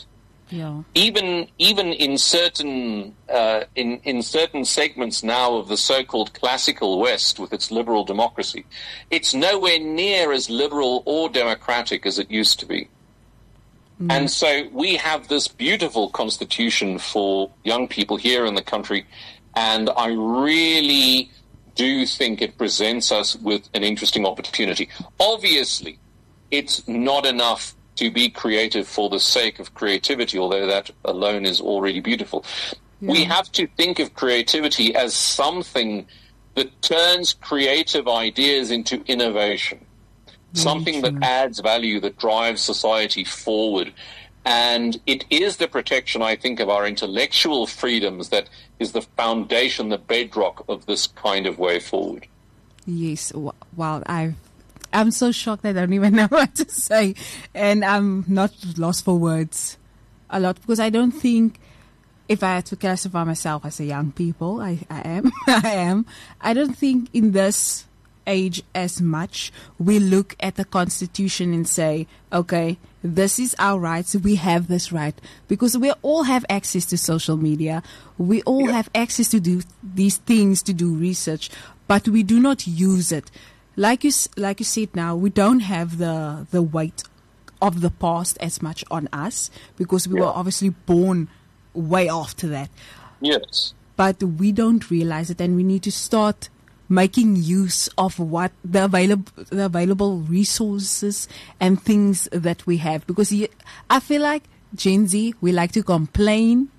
Yeah.
Even even in certain uh, in in certain segments now of the so-called classical West with its liberal democracy, it's nowhere near as liberal or democratic as it used to be. Mm. And so we have this beautiful constitution for young people here in the country, and I really do think it presents us with an interesting opportunity. Obviously, it's not enough to be creative for the sake of creativity, although that alone is already beautiful. Yeah. We have to think of creativity as something that turns creative ideas into innovation, mm, something true. that adds value, that drives society forward. And it is the protection, I think, of our intellectual freedoms that is the foundation, the bedrock of this kind of way forward.
Yes. Well, I've I'm so shocked I don't even know what to say. And I'm not lost for words a lot, because I don't think, if I had to classify myself as a young people, I, I am, I am. I don't think in this age as much we look at the Constitution and say, okay, this is our rights, we have this right. Because we all have access to social media. We all yeah. have access to do these things, to do research, but we do not use it. Like you, like you said now, we don't have the, the weight of the past as much on us, because we yeah. were obviously born way after that.
Yes.
But we don't realize it, and we need to start making use of what the available, the available resources and things that we have. Because I feel like Gen Z, we like to complain.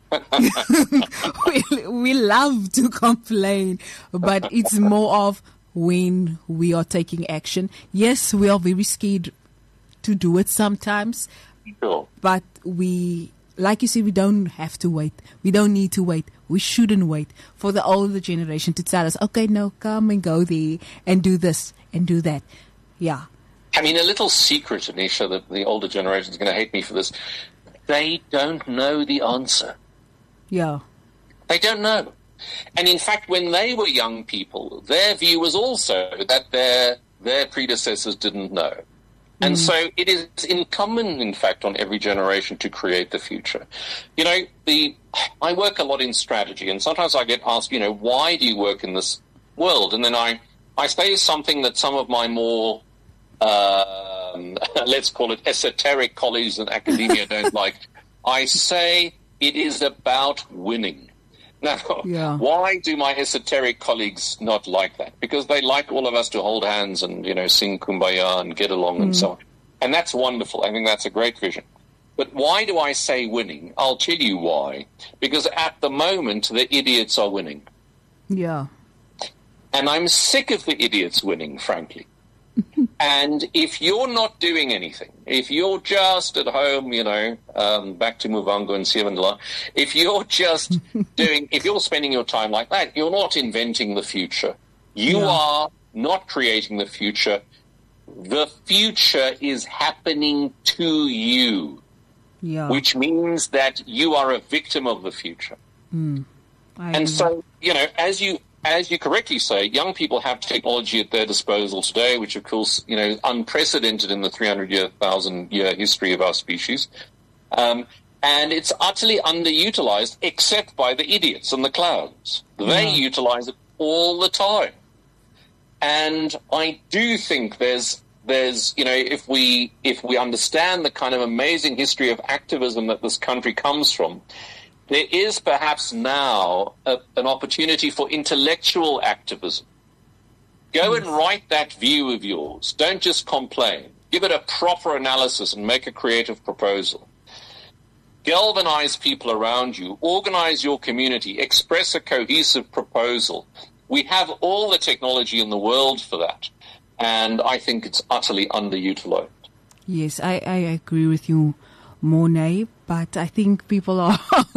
we, we love to complain, but it's more of when we are taking action. Yes, we are very scared to do it sometimes,
sure.
but we, like you said, we don't have to wait. We don't need to wait. We shouldn't wait for the older generation to tell us, okay, no, come and go there and do this and do that. Yeah.
I mean, a little secret, Anisha, that the older generation is going to hate me for this. They don't know the answer.
Yeah.
They don't know. And in fact, when they were young people, their view was also that their their predecessors didn't know. And mm. so it is incumbent, in fact, on every generation to create the future. You know, the I work a lot in strategy, and sometimes I get asked, you know, why do you work in this world? And then I, I say something that some of my more, um, let's call it esoteric colleagues in academia don't like. I say it is about winning. Now,
yeah.
why do my esoteric colleagues not like that? Because they like all of us to hold hands and, you know, sing Kumbaya and get along mm. and so on. And that's wonderful. I think that's a great vision. But why do I say winning? I'll tell you why. Because at the moment, the idiots are winning.
Yeah.
And I'm sick of the idiots winning, frankly. And if you're not doing anything, if you're just at home, you know, um, back to Muvhango and Siavandala, if you're just doing, if you're spending your time like that, you're not inventing the future. You yeah. are not creating the future. The future is happening to you,
yeah.
which means that you are a victim of the future.
Mm.
And so, you know, as you As you correctly say, young people have technology at their disposal today, which, of course, you know, unprecedented in the three hundred year, one thousand year history of our species. Um, and it's utterly underutilized, except by the idiots and the clowns. They yeah. utilize it all the time. And I do think there's, there's, you know, if we, if we understand the kind of amazing history of activism that this country comes from, there is perhaps now a, an opportunity for intellectual activism. Go and write that view of yours. Don't just complain. Give it a proper analysis and make a creative proposal. Galvanize people around you. Organize your community. Express a cohesive proposal. We have all the technology in the world for that. And I think it's utterly underutilized.
Yes, I, I agree with you, Monet, but I think people are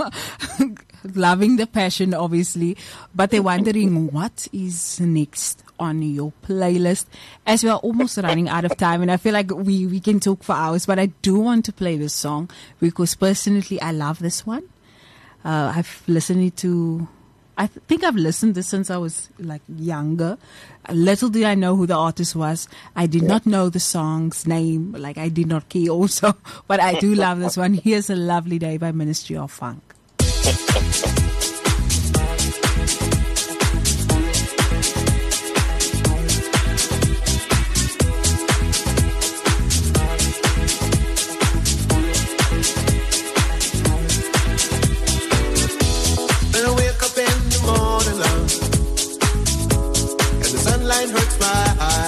loving the passion, obviously, but they're wondering what is next on your playlist, as we are almost running out of time, and I feel like we, we can talk for hours, but I do want to play this song because personally I love this one. Uh, I've listened to I th- think I've listened to this since I was like younger. Little did I know who the artist was. I did not know the song's name. Like I did not care also. But I do love this one. Here's A Lovely Day by Ministry of Funk.
Hurts my eye.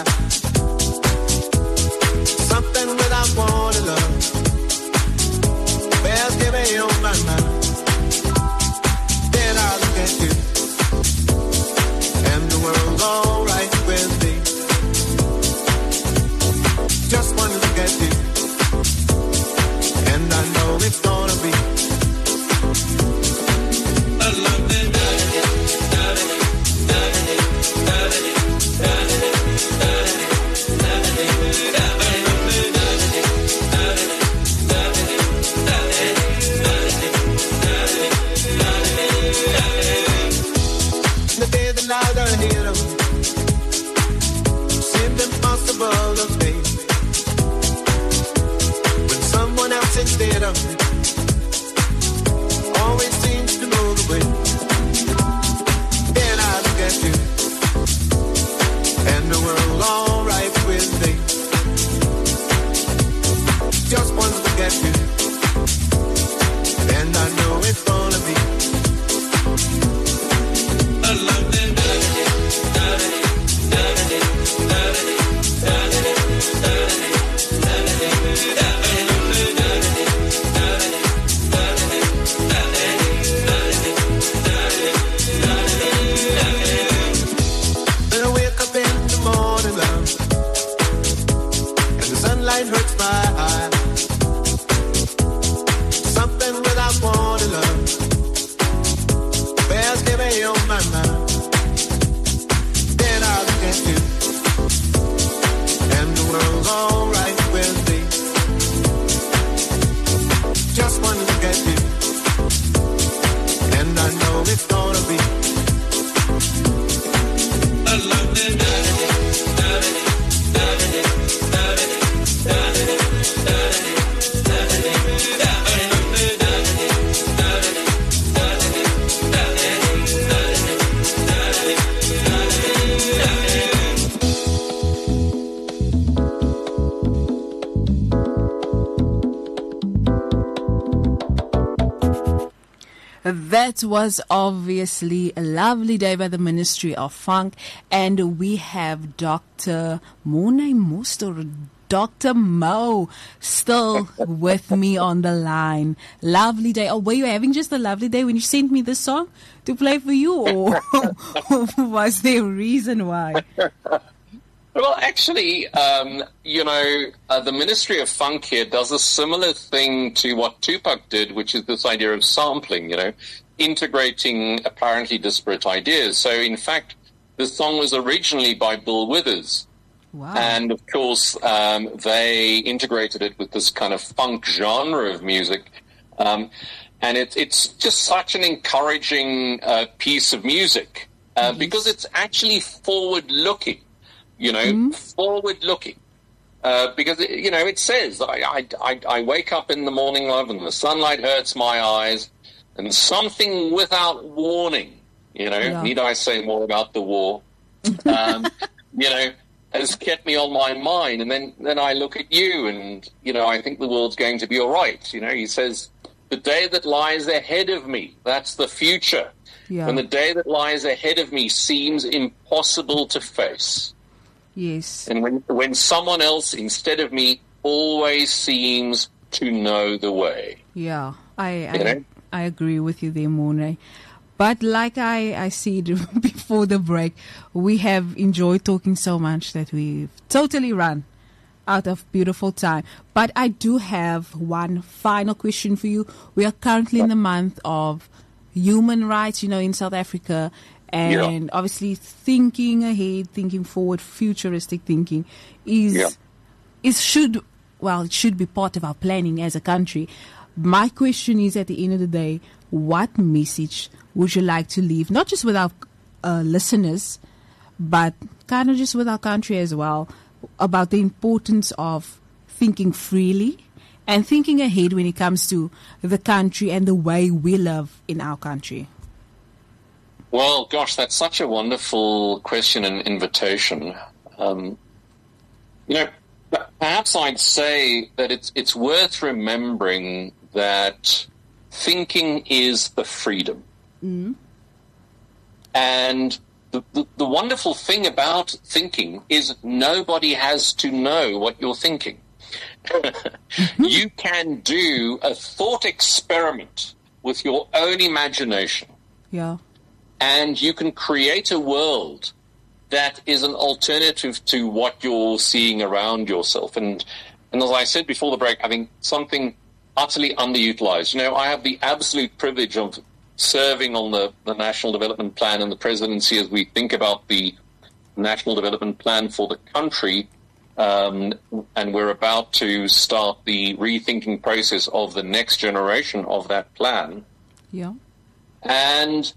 Something without wanting love. Bears give me on my mind. Then I look at you, and the world's alright with me. Just one look at you, and I know it's gonna be a lovely day. Instead of me, always seems to know the way. Then I look at you, and the world's alright with me. Just one look at you, and I know it's gonna be a lovely day. Hurts my eye. Something without wanting love. Bears give me on my mind. Then I look at you, and the world's alright with me. Just one look at you, and I know it's gonna be a lovely day.
That was obviously A Lovely Day by the Ministry of Funk. And we have Doctor Morne Mostert, Doctor Mo, still with me on the line. Lovely day. Oh, were you having just a lovely day when you sent me this song to play for you? Or was there a reason why?
Well, actually, um, you know, uh, the Ministry of Funk here does a similar thing to what Tupac did, which is this idea of sampling, you know, integrating apparently disparate ideas. So, in fact, the song was originally by Bill Withers.
Wow.
And, of course, um, they integrated it with this kind of funk genre of music. Um, and it, it's just such an encouraging uh, piece of music uh, yes. because it's actually forward-looking. You know, mm-hmm. forward-looking, uh, because, it, you know, it says, I, I, I, I wake up in the morning, love, and the sunlight hurts my eyes, and something without warning, you know, yeah. need I say more about the war, um, you know, has kept me on my mind. And then, then I look at you, and, you know, I think the world's going to be all right. You know, he says, the day that lies ahead of me, that's the future.
Yeah.
When the day that lies ahead of me seems impossible to face.
Yes.
And when when someone else instead of me always seems to know the way.
Yeah, I I,
you know?
I agree with you there, Morne. But like I, I said before the break, we have enjoyed talking so much that we've totally run out of beautiful time. But I do have one final question for you. We are currently in the month of human rights, you know, in South Africa. And yeah. obviously thinking ahead, thinking forward, futuristic thinking is,
yeah.
is should, well, it should be part of our planning as a country. My question is, at the end of the day, what message would you like to leave, not just with our uh, listeners, but kind of just with our country as well, about the importance of thinking freely and thinking ahead when it comes to the country and the way we live in our country?
Well, gosh, that's such a wonderful question and invitation. Um, you know, perhaps I'd say that it's it's worth remembering that thinking is the freedom.
Mm.
And the, the, the wonderful thing about thinking is nobody has to know what you're thinking. Mm-hmm. You can do a thought experiment with your own imagination.
Yeah.
And you can create a world that is an alternative to what you're seeing around yourself. And and as I said before the break, I think something utterly underutilized. You know, I have the absolute privilege of serving on the, the National Development Plan and the presidency as we think about the National Development Plan for the country. Um, and we're about to start the rethinking process of the next generation of that plan.
Yeah.
And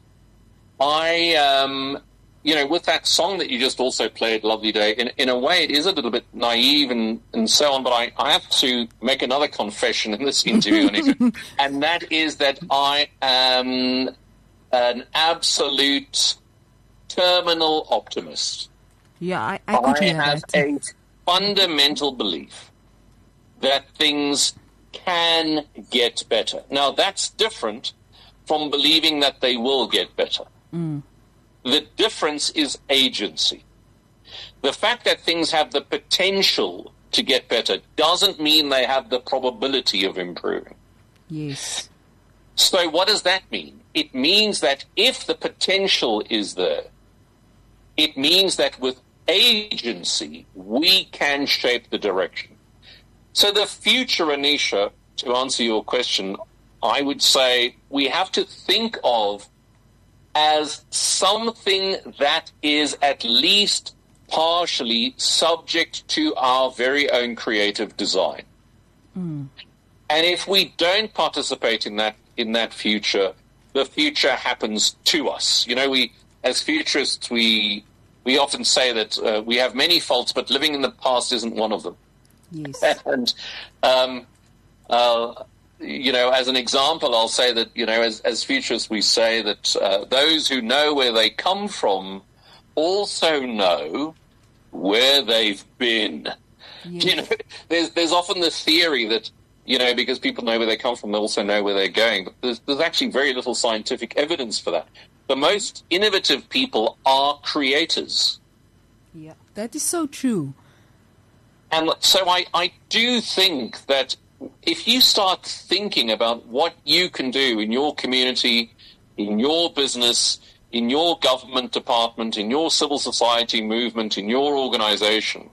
I, um, you know, with that song that you just also played, Lovely Day, in, in a way it is a little bit naive and, and so on, but I, I have to make another confession in this interview, Anita, and that is that I am an absolute terminal optimist.
Yeah, I, I could
I
hear
have
that.
a fundamental belief that things can get better. Now, that's different from believing that they will get better.
Mm.
The difference is agency. The fact that things have the potential to get better doesn't mean they have the probability of improving.
Yes.
So what does that mean? It means that if the potential is there, it means that with agency, we can shape the direction. So the future, Anisha, to answer your question, I would say we have to think of as something that is at least partially subject to our very own creative design.
Mm.
And if we don't participate in that in that future, the future happens to us. You know, we as futurists, we we often say that uh, we have many faults, but living in the past isn't one of them.
Yes.
And um, uh, you know, as an example, I'll say that, you know, as, as futurists, we say that uh, those who know where they come from also know where they've been.
Yes.
You know, there's there's often the theory that, you know, because people know where they come from, they also know where they're going. But there's, there's actually very little scientific evidence for that. The most innovative people are creators.
Yeah, that is so true.
And so I, I do think that if you start thinking about what you can do in your community, in your business, in your government department, in your civil society movement, in your organization,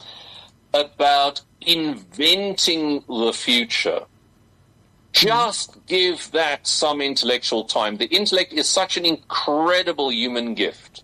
about inventing the future, just give that some intellectual time. The intellect is such an incredible human gift.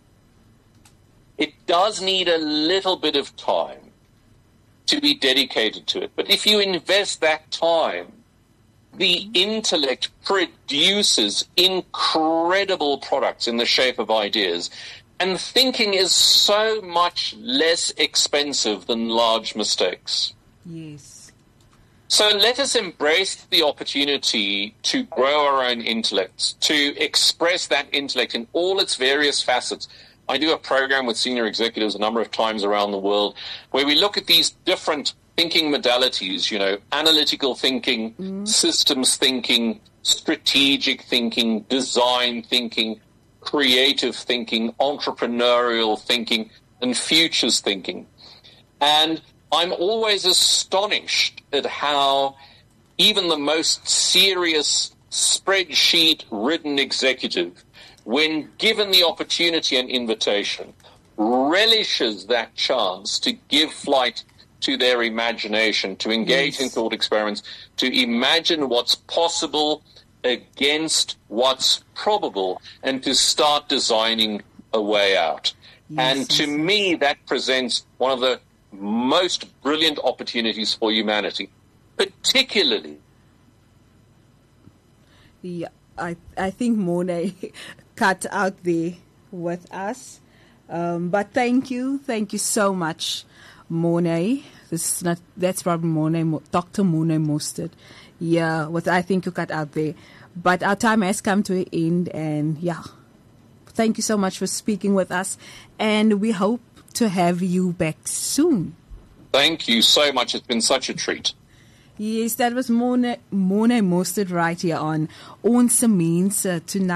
It does need a little bit of time to be dedicated to it. But if you invest that time, the intellect produces incredible products in the shape of ideas. And thinking is so much less expensive than large mistakes.
Yes.
So let us embrace the opportunity to grow our own intellects, to express that intellect in all its various facets. I do a program with senior executives a number of times around the world where we look at these different thinking modalities, you know, analytical thinking, mm. systems thinking, strategic thinking, design thinking, creative thinking, entrepreneurial thinking, and futures thinking. And I'm always astonished at how even the most serious spreadsheet-ridden executive, when given the opportunity and invitation, relishes that chance to give flight to their imagination, to engage yes. in thought experiments, to imagine what's possible against what's probable, and to start designing a way out. Yes, and to yes. me, that presents one of the most brilliant opportunities for humanity, particularly.
Yeah. I I think Monet cut out there with us. Um, but thank you, thank you so much, Monet. This is not that's probably Monet, Mo- Doctor Monet Mostert. Yeah, what I think you cut out there. But our time has come to an end, and yeah, thank you so much for speaking with us, and we hope to have you back soon.
Thank you so much. It's been such a treat.
Yes, that was Monet, Monet Mostert right here on Ons Mense tonight.